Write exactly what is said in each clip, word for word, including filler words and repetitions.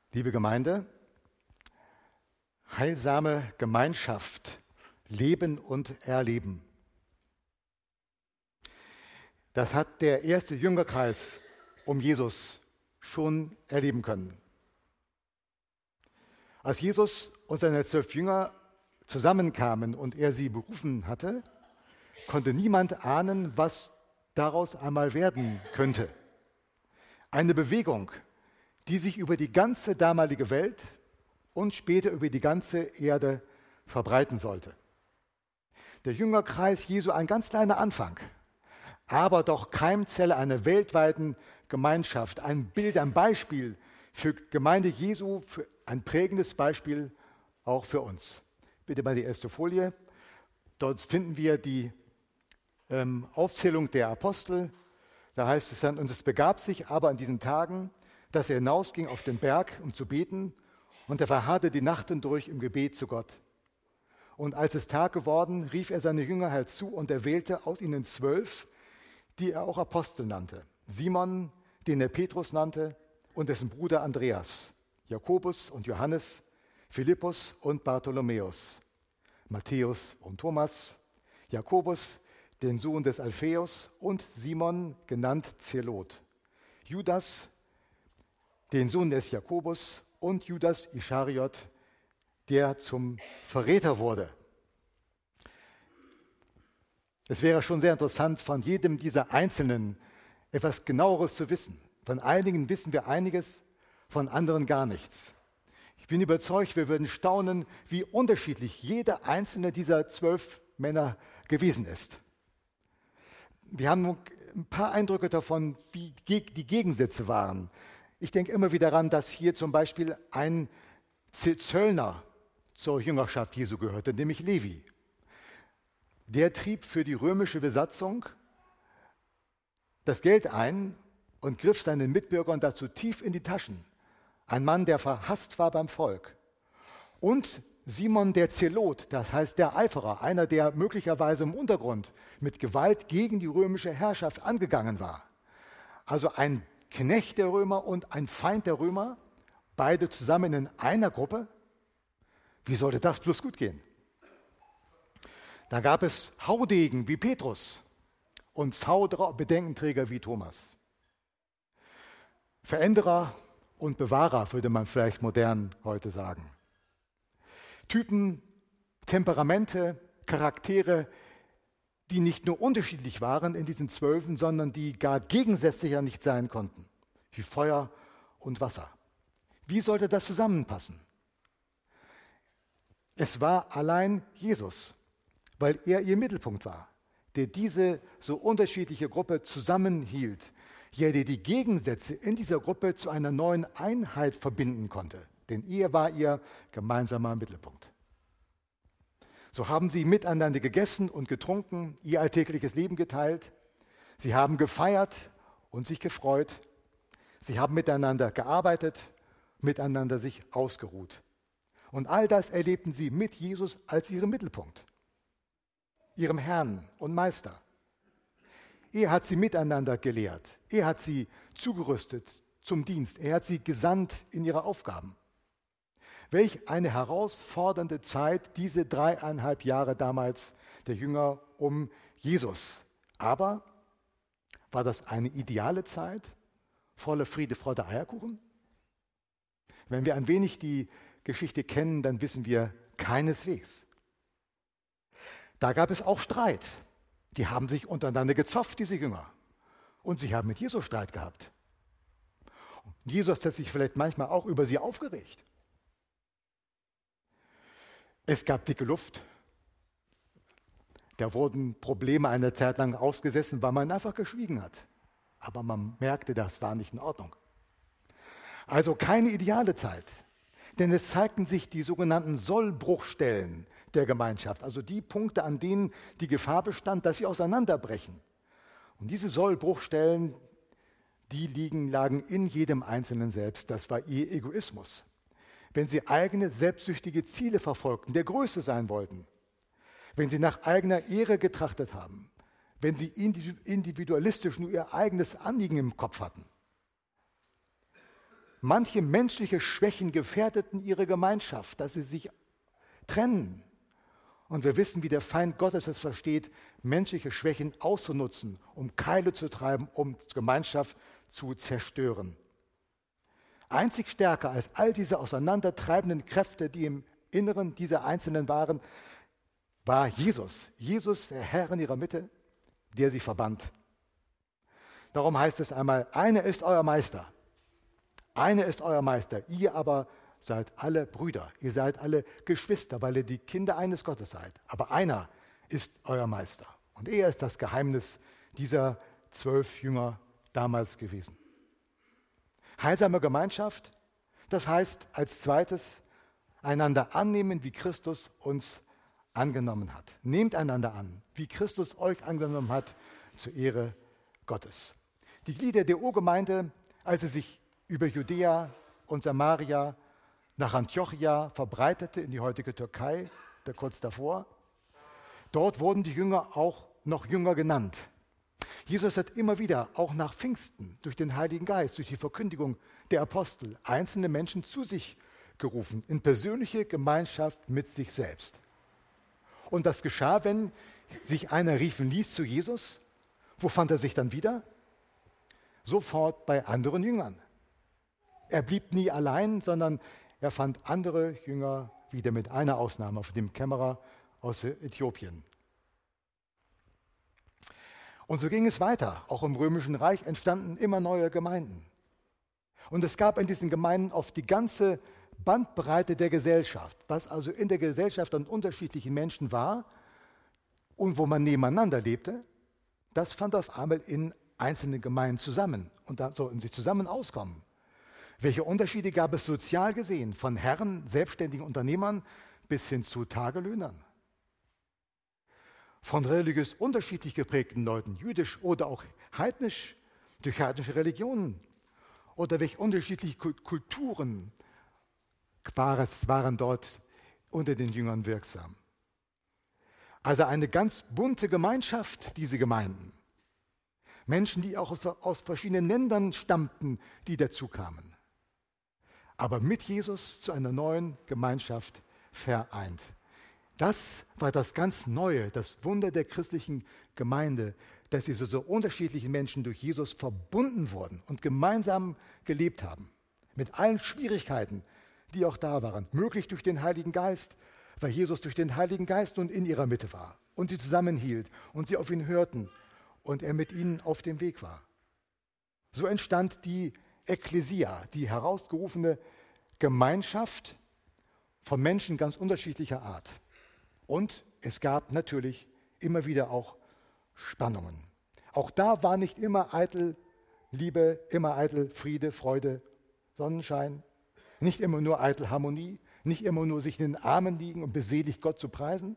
Liebe Gemeinde, heilsame Gemeinschaft, Leben und Erleben. Das hat der erste Jüngerkreis um Jesus schon erleben können. Als Jesus und seine zwölf Jünger zusammenkamen und er sie berufen hatte, konnte niemand ahnen, was daraus einmal werden könnte. Eine Bewegung, die sich über die ganze damalige Welt und später über die ganze Erde verbreiten sollte. Der Jüngerkreis Jesu ein ganz kleiner Anfang, aber doch Keimzelle einer weltweiten Gemeinschaft, ein Bild, ein Beispiel für Gemeinde Jesu, für ein prägendes Beispiel auch für uns. Bitte mal die erste Folie. Dort finden wir die ähm, Aufzählung der Apostel. Da heißt es dann, und es begab sich aber an diesen Tagen, dass er hinausging auf den Berg, um zu beten, und er verharrte die Nacht hindurch im Gebet zu Gott. Und als es Tag geworden, rief er seine Jünger herzu und er wählte aus ihnen zwölf, die er auch Apostel nannte. Simon, den er Petrus nannte, und dessen Bruder Andreas, Jakobus und Johannes, Philippus und Bartholomäus, Matthäus und Thomas, Jakobus, den Sohn des Alpheus, und Simon, genannt Zelot, Judas, den Sohn des Jakobus, und Judas Ischariot, der zum Verräter wurde. Es wäre schon sehr interessant, von jedem dieser Einzelnen etwas Genaueres zu wissen. Von einigen wissen wir einiges, von anderen gar nichts. Ich bin überzeugt, wir würden staunen, wie unterschiedlich jeder einzelne dieser zwölf Männer gewesen ist. Wir haben ein paar Eindrücke davon, wie die Gegensätze waren. Ich denke immer wieder daran, dass hier zum Beispiel ein Zöllner zur Jüngerschaft Jesu gehörte, nämlich Levi. Der trieb für die römische Besatzung das Geld ein und griff seinen Mitbürgern dazu tief in die Taschen. Ein Mann, der verhasst war beim Volk. Und Simon der Zelot, das heißt der Eiferer, einer, der möglicherweise im Untergrund mit Gewalt gegen die römische Herrschaft angegangen war. Also ein Knecht der Römer und ein Feind der Römer, beide zusammen in einer Gruppe. Wie sollte das bloß gut gehen? Da gab es Haudegen wie Petrus und Zauderer-Bedenkenträger wie Thomas. Veränderer und Bewahrer, würde man vielleicht modern heute sagen. Typen, Temperamente, Charaktere, die nicht nur unterschiedlich waren in diesen Zwölfen, sondern die gar gegensätzlicher nicht sein konnten, wie Feuer und Wasser. Wie sollte das zusammenpassen? Es war allein Jesus, weil er ihr Mittelpunkt war, der diese so unterschiedliche Gruppe zusammenhielt, ja, der die Gegensätze in dieser Gruppe zu einer neuen Einheit verbinden konnte, denn er war ihr gemeinsamer Mittelpunkt. So haben sie miteinander gegessen und getrunken, ihr alltägliches Leben geteilt. Sie haben gefeiert und sich gefreut. Sie haben miteinander gearbeitet, miteinander sich ausgeruht. Und all das erlebten sie mit Jesus als ihrem Mittelpunkt, ihrem Herrn und Meister. Er hat sie miteinander gelehrt. Er hat sie zugerüstet zum Dienst. Er hat sie gesandt in ihre Aufgaben. Welch eine herausfordernde Zeit diese dreieinhalb Jahre damals der Jünger um Jesus. Aber war das eine ideale Zeit, voller Friede, Freude, Eierkuchen? Wenn wir ein wenig die Geschichte kennen, dann wissen wir keineswegs. Da gab es auch Streit. Die haben sich untereinander gezopft, diese Jünger. Und sie haben mit Jesus Streit gehabt. Und Jesus hat sich vielleicht manchmal auch über sie aufgeregt. Es gab dicke Luft. Da wurden Probleme eine Zeit lang ausgesessen, weil man einfach geschwiegen hat. Aber man merkte, das war nicht in Ordnung. Also keine ideale Zeit. Denn es zeigten sich die sogenannten Sollbruchstellen der Gemeinschaft, also die Punkte, an denen die Gefahr bestand, dass sie auseinanderbrechen. Und diese Sollbruchstellen, die liegen, lagen in jedem Einzelnen selbst. Das war ihr Egoismus. Wenn sie eigene selbstsüchtige Ziele verfolgten, der Größte sein wollten, wenn sie nach eigener Ehre getrachtet haben, wenn sie individualistisch nur ihr eigenes Anliegen im Kopf hatten. manche menschliche Schwächen gefährdeten ihre Gemeinschaft, dass sie sich trennen. Und wir wissen, wie der Feind Gottes es versteht, menschliche Schwächen auszunutzen, um Keile zu treiben, um Gemeinschaft zu zerstören. Einzig stärker als all diese auseinandertreibenden Kräfte, die im Inneren dieser Einzelnen waren, war Jesus. Jesus, der Herr in ihrer Mitte, der sie verband. Darum heißt es einmal, einer ist euer Meister. Einer ist euer Meister. Ihr aber seid alle Brüder. Ihr seid alle Geschwister, weil ihr die Kinder eines Gottes seid. Aber einer ist euer Meister. Und er ist das Geheimnis dieser zwölf Jünger damals gewesen. Heilsame Gemeinschaft, das heißt als zweites, einander annehmen, wie Christus uns angenommen hat. Nehmt einander an, wie Christus euch angenommen hat, zur Ehre Gottes. Die Glieder der Urgemeinde, als sie sich über Judäa und Samaria nach Antiochia verbreitete, in die heutige Türkei, da kurz davor, dort wurden die Jünger auch noch Jünger genannt. Jesus hat immer wieder, auch nach Pfingsten, durch den Heiligen Geist, durch die Verkündigung der Apostel, einzelne Menschen zu sich gerufen, in persönliche Gemeinschaft mit sich selbst. Und das geschah, wenn sich einer riefen ließ zu Jesus. Wo fand er sich dann wieder? Sofort bei anderen Jüngern. Er blieb nie allein, sondern er fand andere Jünger wieder, mit einer Ausnahme, von dem Kämmerer aus Äthiopien. Und so ging es weiter. Auch im Römischen Reich entstanden immer neue Gemeinden. Und es gab in diesen Gemeinden oft die ganze Bandbreite der Gesellschaft, was also in der Gesellschaft an unterschiedlichen Menschen war und wo man nebeneinander lebte, das fand auf einmal in einzelnen Gemeinden zusammen. Und da sollten sie zusammen auskommen. Welche Unterschiede gab es sozial gesehen, von Herren, selbstständigen Unternehmern bis hin zu Tagelöhnern? Von religiös unterschiedlich geprägten Leuten, jüdisch oder auch heidnisch, durch heidnische Religionen. Oder welche unterschiedlichen Kulturen waren dort unter den Jüngern wirksam. Also eine ganz bunte Gemeinschaft, diese Gemeinden. Menschen, die auch aus, aus verschiedenen Ländern stammten, die dazu kamen. Aber mit Jesus zu einer neuen Gemeinschaft vereint. Das war das ganz Neue, das Wunder der christlichen Gemeinde, dass diese so unterschiedlichen Menschen durch Jesus verbunden wurden und gemeinsam gelebt haben. Mit allen Schwierigkeiten, die auch da waren. Möglich durch den Heiligen Geist, weil Jesus durch den Heiligen Geist nun in ihrer Mitte war und sie zusammenhielt und sie auf ihn hörten und er mit ihnen auf dem Weg war. So entstand die Ekklesia, die herausgerufene Gemeinschaft von Menschen ganz unterschiedlicher Art. Und es gab natürlich immer wieder auch Spannungen. Auch da war nicht immer eitel Liebe, immer eitel Friede, Freude, Sonnenschein, nicht immer nur eitel Harmonie, nicht immer nur sich in den Armen liegen und beseligt Gott zu preisen.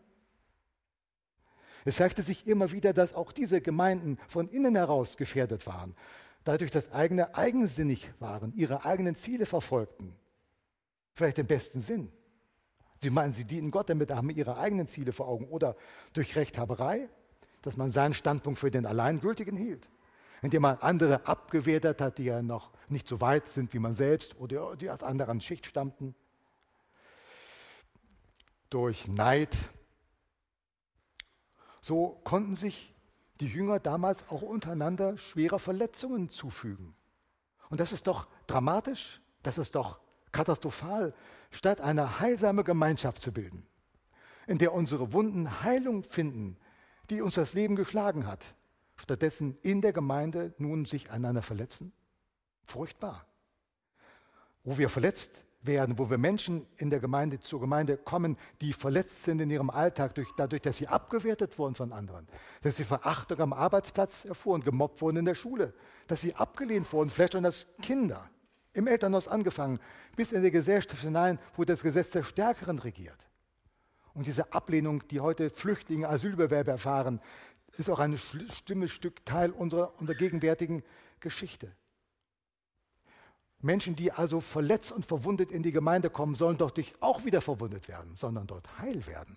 Es zeigte sich immer wieder, dass auch diese Gemeinden von innen heraus gefährdet waren, dadurch, dass eigene eigensinnig waren, ihre eigenen Ziele verfolgten, vielleicht im besten Sinn. Sie meinen, sie dienen Gott, damit haben ihre eigenen Ziele vor Augen. Oder durch Rechthaberei, dass man seinen Standpunkt für den Alleingültigen hielt. Indem man andere abgewertet hat, die ja noch nicht so weit sind wie man selbst oder die aus anderen Schicht stammten. Durch Neid. So konnten sich die Jünger damals auch untereinander schwerer Verletzungen zufügen. Und das ist doch dramatisch, das ist doch katastrophal, statt eine heilsame Gemeinschaft zu bilden, in der unsere Wunden Heilung finden, die uns das Leben geschlagen hat, stattdessen in der Gemeinde nun sich einander verletzen. Furchtbar. Wo wir verletzt werden, wo wir Menschen in der Gemeinde zur Gemeinde kommen, die verletzt sind in ihrem Alltag, durch, dadurch, dass sie abgewertet wurden von anderen, dass sie Verachtung am Arbeitsplatz erfuhren, gemobbt wurden in der Schule, dass sie abgelehnt wurden, vielleicht schon als Kinder, im Elternhaus angefangen, bis in die Gesellschaft hinein, wo das Gesetz der Stärkeren regiert. Und diese Ablehnung, die heute Flüchtlinge, Asylbewerber erfahren, ist auch ein stimmiges Stück Teil unserer, unserer gegenwärtigen Geschichte. Menschen, die also verletzt und verwundet in die Gemeinde kommen, sollen doch nicht auch wieder verwundet werden, sondern dort heil werden.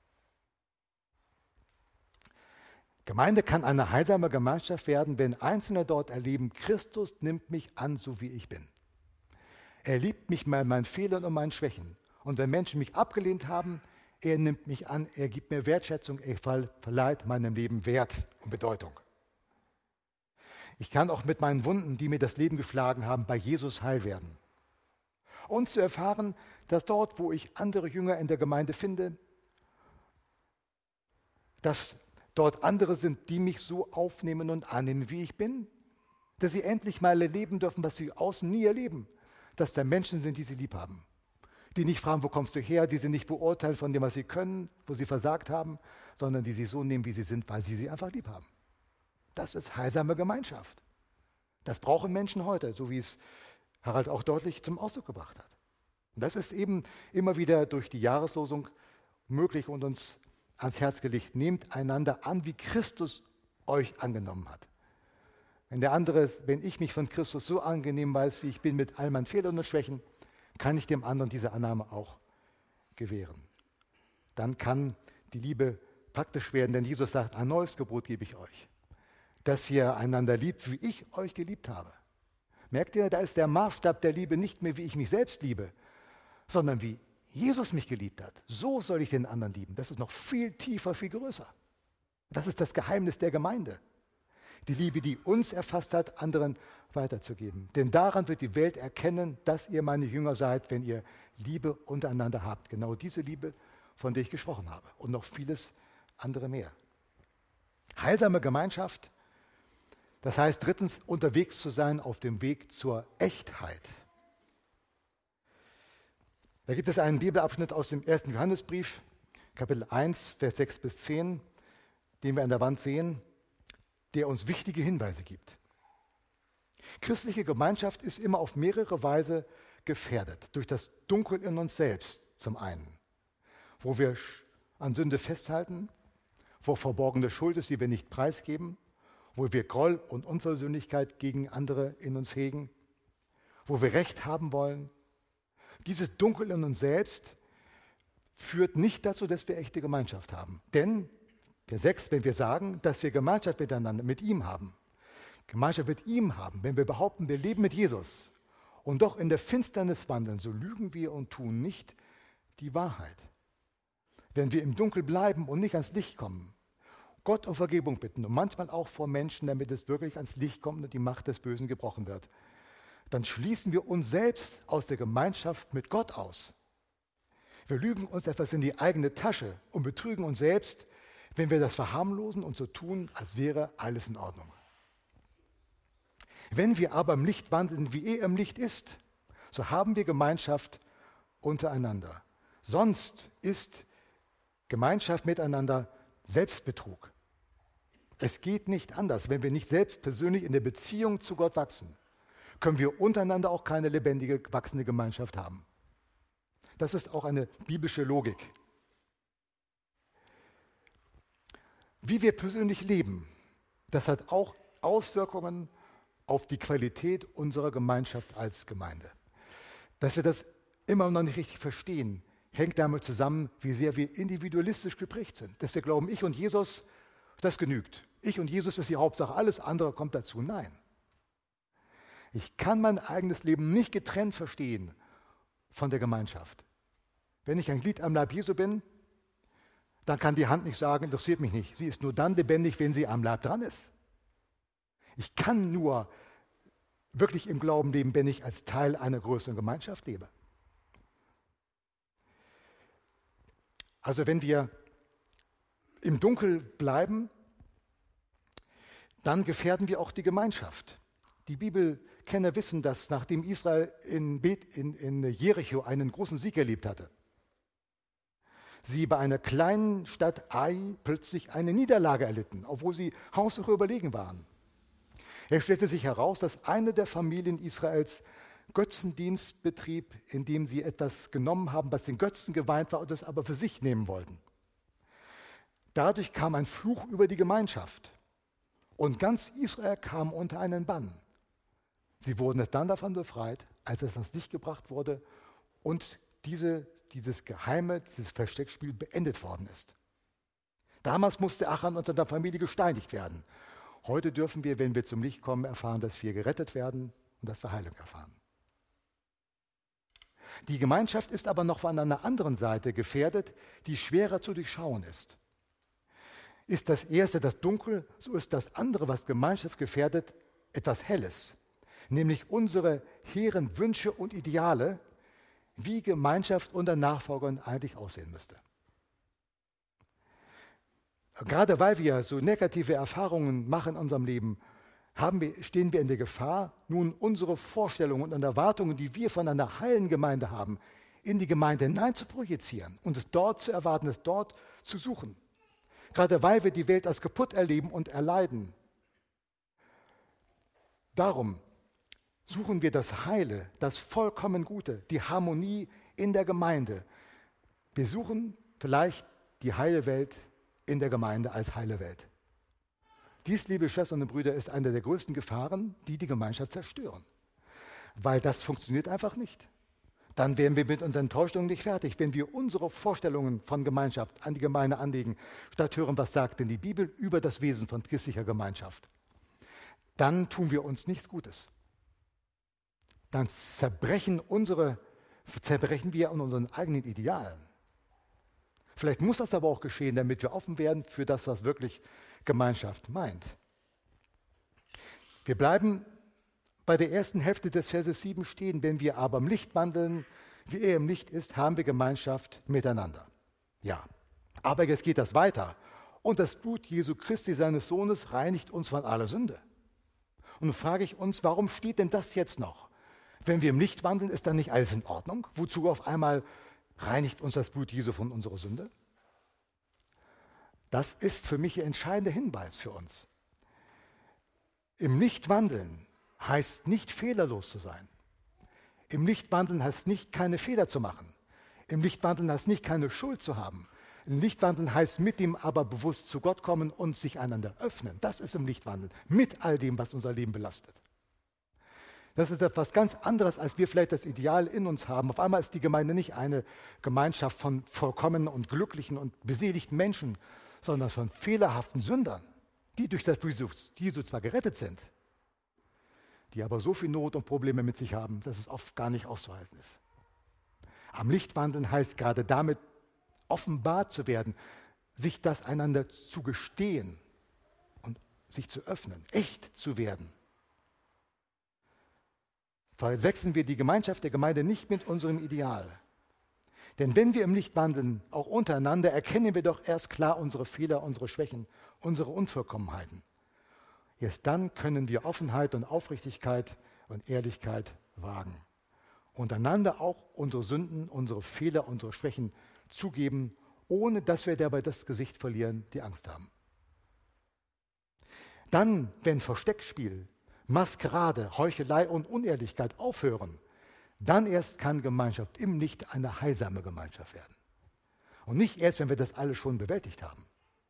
Gemeinde kann eine heilsame Gemeinschaft werden, wenn Einzelne dort erleben, Christus nimmt mich an, so wie ich bin. Er liebt mich bei meinen Fehlern und meinen Schwächen. Und wenn Menschen mich abgelehnt haben, er nimmt mich an, er gibt mir Wertschätzung, er verleiht meinem Leben Wert und Bedeutung. Ich kann auch mit meinen Wunden, die mir das Leben geschlagen haben, bei Jesus heil werden. Und zu erfahren, dass dort, wo ich andere Jünger in der Gemeinde finde, dass dort andere sind, die mich so aufnehmen und annehmen, wie ich bin, dass sie endlich mal erleben dürfen, was sie außen nie erleben, dass da Menschen sind, die sie lieb haben, die nicht fragen, wo kommst du her, die sie nicht beurteilen von dem, was sie können, wo sie versagt haben, sondern die sie so nehmen, wie sie sind, weil sie sie einfach lieb haben. Das ist heilsame Gemeinschaft. Das brauchen Menschen heute, so wie es Harald auch deutlich zum Ausdruck gebracht hat. Und das ist eben immer wieder durch die Jahreslosung möglich und uns ans Herz gelegt. Nehmt einander an, wie Christus euch angenommen hat. Wenn der andere, wenn ich mich von Christus so angenehm weiß, wie ich bin mit all meinen Fehlern und Schwächen, kann ich dem anderen diese Annahme auch gewähren. Dann kann die Liebe praktisch werden, denn Jesus sagt, ein neues Gebot gebe ich euch, dass ihr einander liebt, wie ich euch geliebt habe. Merkt ihr, da ist der Maßstab der Liebe nicht mehr, wie ich mich selbst liebe, sondern wie Jesus mich geliebt hat. So soll ich den anderen lieben. Das ist noch viel tiefer, viel größer. Das ist das Geheimnis der Gemeinde. Die Liebe, die uns erfasst hat, anderen weiterzugeben. Denn daran wird die Welt erkennen, dass ihr meine Jünger seid, wenn ihr Liebe untereinander habt. Genau diese Liebe, von der ich gesprochen habe. Und noch vieles andere mehr. Heilsame Gemeinschaft, das heißt drittens, unterwegs zu sein auf dem Weg zur Echtheit. Da gibt es einen Bibelabschnitt aus dem ersten Johannesbrief, Kapitel eins, Vers sechs bis zehn, den wir an der Wand sehen, der uns wichtige Hinweise gibt. Christliche Gemeinschaft ist immer auf mehrere Weise gefährdet. Durch das Dunkel in uns selbst zum einen, wo wir an Sünde festhalten, wo verborgene Schuld ist, die wir nicht preisgeben, wo wir Groll und Unversöhnlichkeit gegen andere in uns hegen, wo wir Recht haben wollen. Dieses Dunkel in uns selbst führt nicht dazu, dass wir echte Gemeinschaft haben. Denn der sechs, wenn wir sagen, dass wir Gemeinschaft miteinander, mit ihm haben, Gemeinschaft mit ihm haben, wenn wir behaupten, wir leben mit Jesus und doch in der Finsternis wandeln, so lügen wir und tun nicht die Wahrheit. Wenn wir im Dunkel bleiben und nicht ans Licht kommen, Gott um Vergebung bitten und manchmal auch vor Menschen, damit es wirklich ans Licht kommt und die Macht des Bösen gebrochen wird, dann schließen wir uns selbst aus der Gemeinschaft mit Gott aus. Wir lügen uns etwas in die eigene Tasche und betrügen uns selbst, wenn wir das verharmlosen und so tun, als wäre alles in Ordnung. Wenn wir aber im Licht wandeln, wie er im Licht ist, so haben wir Gemeinschaft untereinander. Sonst ist Gemeinschaft miteinander Selbstbetrug. Es geht nicht anders. Wenn wir nicht selbst persönlich in der Beziehung zu Gott wachsen, können wir untereinander auch keine lebendige, wachsende Gemeinschaft haben. Das ist auch eine biblische Logik. Wie wir persönlich leben, das hat auch Auswirkungen auf die Qualität unserer Gemeinschaft als Gemeinde. Dass wir das immer noch nicht richtig verstehen, hängt damit zusammen, wie sehr wir individualistisch geprägt sind. Dass wir glauben, ich und Jesus, das genügt. Ich und Jesus ist die Hauptsache, alles andere kommt dazu. Nein. Ich kann mein eigenes Leben nicht getrennt verstehen von der Gemeinschaft. Wenn ich ein Glied am Leib Jesu bin, dann kann die Hand nicht sagen, interessiert mich nicht. Sie ist nur dann lebendig, wenn sie am Leib dran ist. Ich kann nur wirklich im Glauben leben, wenn ich als Teil einer größeren Gemeinschaft lebe. Also wenn wir im Dunkel bleiben, dann gefährden wir auch die Gemeinschaft. Die Bibelkenner wissen, dass nachdem Israel in, Bet, in, in Jericho einen großen Sieg erlebt hatte, sie bei einer kleinen Stadt Ai plötzlich eine Niederlage erlitten, obwohl sie haushoch überlegen waren. Es stellte sich heraus, dass eine der Familien Israels Götzendienst betrieb, indem sie etwas genommen haben, was den Götzen geweiht war und es aber für sich nehmen wollten. Dadurch kam ein Fluch über die Gemeinschaft und ganz Israel kam unter einen Bann. Sie wurden dann davon befreit, als es ans Licht gebracht wurde und diese, dieses geheime, dieses Versteckspiel beendet worden ist. Damals musste Achan und seine Familie gesteinigt werden. Heute dürfen wir, wenn wir zum Licht kommen, erfahren, dass wir gerettet werden und dass wir Heilung erfahren. Die Gemeinschaft ist aber noch von einer anderen Seite gefährdet, die schwerer zu durchschauen ist. Ist das erste das Dunkel, so ist das andere, was Gemeinschaft gefährdet, etwas Helles, nämlich unsere hehren Wünsche und Ideale, wie Gemeinschaft unter Nachfolgern eigentlich aussehen müsste. Gerade weil wir so negative Erfahrungen machen in unserem Leben, haben wir, stehen wir in der Gefahr, nun unsere Vorstellungen und Erwartungen, die wir von einer heilen Gemeinde haben, in die Gemeinde hinein zu projizieren und es dort zu erwarten, es dort zu suchen. Gerade weil wir die Welt als kaputt erleben und erleiden. Darum suchen wir das Heile, das vollkommen Gute, die Harmonie in der Gemeinde. Wir suchen vielleicht die heile Welt in der Gemeinde als heile Welt. Dies, liebe Schwestern und Brüder, ist eine der größten Gefahren, die die Gemeinschaft zerstören. Weil das funktioniert einfach nicht. Dann wären wir mit unseren Enttäuschungen nicht fertig, wenn wir unsere Vorstellungen von Gemeinschaft an die Gemeinde anlegen, statt hören, was sagt denn die Bibel über das Wesen von christlicher Gemeinschaft. Dann tun wir uns nichts Gutes. Dann zerbrechen, unsere, zerbrechen wir an unseren eigenen Idealen. Vielleicht muss das aber auch geschehen, damit wir offen werden für das, was wirklich Gemeinschaft meint. Wir bleiben bei der ersten Hälfte des Verses sieben stehen. Wenn wir aber im Licht wandeln, wie er im Licht ist, haben wir Gemeinschaft miteinander. Ja, aber jetzt geht das weiter. Und das Blut Jesu Christi, seines Sohnes, reinigt uns von aller Sünde. Und nun frage ich uns, warum steht denn das jetzt noch? Wenn wir im Licht wandeln, ist dann nicht alles in Ordnung? Wozu auf einmal reinigt uns das Blut Jesu von unserer Sünde? Das ist für mich der entscheidende Hinweis für uns. Im Licht wandeln heißt nicht fehlerlos zu sein. Im Licht wandeln heißt nicht keine Fehler zu machen. Im Licht wandeln heißt nicht keine Schuld zu haben. Im Licht wandeln heißt mit dem aber bewusst zu Gott kommen und sich einander öffnen. Das ist im Licht wandeln, mit all dem, was unser Leben belastet. Das ist etwas ganz anderes, als wir vielleicht das Ideal in uns haben. Auf einmal ist die Gemeinde nicht eine Gemeinschaft von vollkommenen und glücklichen und beseligten Menschen, sondern von fehlerhaften Sündern, die durch das Blut Jesu zwar gerettet sind, die aber so viel Not und Probleme mit sich haben, dass es oft gar nicht auszuhalten ist. Am Licht wandeln heißt gerade damit offenbart zu werden, sich das einander zu gestehen und sich zu öffnen, echt zu werden. Verwechseln wir die Gemeinschaft der Gemeinde nicht mit unserem Ideal. Denn wenn wir im Licht wandeln, auch untereinander, erkennen wir doch erst klar unsere Fehler, unsere Schwächen, unsere Unvollkommenheiten. Erst dann können wir Offenheit und Aufrichtigkeit und Ehrlichkeit wagen. Untereinander auch unsere Sünden, unsere Fehler, unsere Schwächen zugeben, ohne dass wir dabei das Gesicht verlieren, die Angst haben. Dann, wenn Versteckspiel, Maskerade, Heuchelei und Unehrlichkeit aufhören, dann erst kann Gemeinschaft im Licht eine heilsame Gemeinschaft werden. Und nicht erst, wenn wir das alles schon bewältigt haben.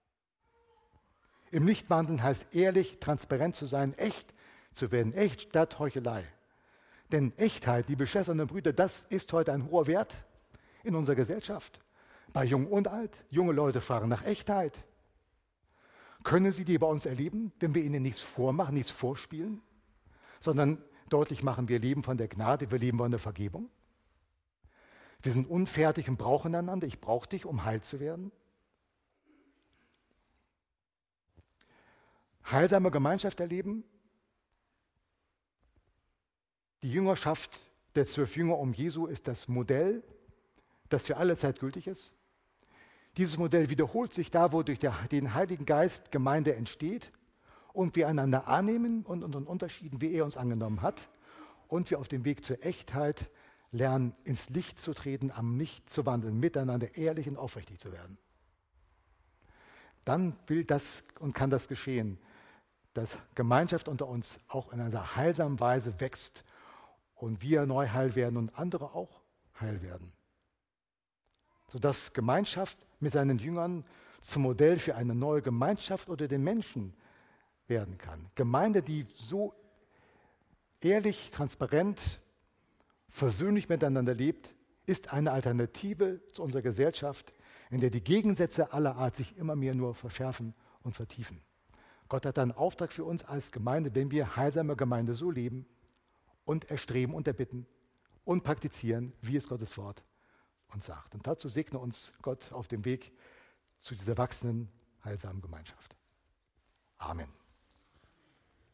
Im Licht wandeln heißt ehrlich, transparent zu sein, echt zu werden, echt statt Heuchelei. Denn Echtheit, liebe Schwestern und Brüder, das ist heute ein hoher Wert in unserer Gesellschaft. Bei Jung und Alt. Junge Leute fragen nach Echtheit. Können sie die bei uns erleben, wenn wir ihnen nichts vormachen, nichts vorspielen, sondern deutlich machen, wir leben von der Gnade, wir leben von der Vergebung? Wir sind unfertig und brauchen einander. Ich brauche dich, um heil zu werden. Heilsame Gemeinschaft erleben. Die Jüngerschaft der zwölf Jünger um Jesu ist das Modell, das für alle Zeit gültig ist. Dieses Modell wiederholt sich da, wo durch den Heiligen Geist Gemeinde entsteht und wir einander annehmen und unseren Unterschieden, wie er uns angenommen hat, und wir auf dem Weg zur Echtheit lernen, ins Licht zu treten, am Licht zu wandeln, miteinander ehrlich und aufrichtig zu werden. Dann will das und kann das geschehen, dass Gemeinschaft unter uns auch in einer heilsamen Weise wächst und wir neu heil werden und andere auch heil werden. Sodass Gemeinschaft mit seinen Jüngern zum Modell für eine neue Gemeinschaft unter den Menschen werden kann. Gemeinde, die so ehrlich, transparent, versöhnlich miteinander lebt, ist eine Alternative zu unserer Gesellschaft, in der die Gegensätze aller Art sich immer mehr nur verschärfen und vertiefen. Gott hat einen Auftrag für uns als Gemeinde, wenn wir heilsame Gemeinde so leben und erstreben und erbitten und praktizieren, wie es Gottes Wort uns sagt. Und dazu segne uns Gott auf dem Weg zu dieser wachsenden, heilsamen Gemeinschaft. Amen.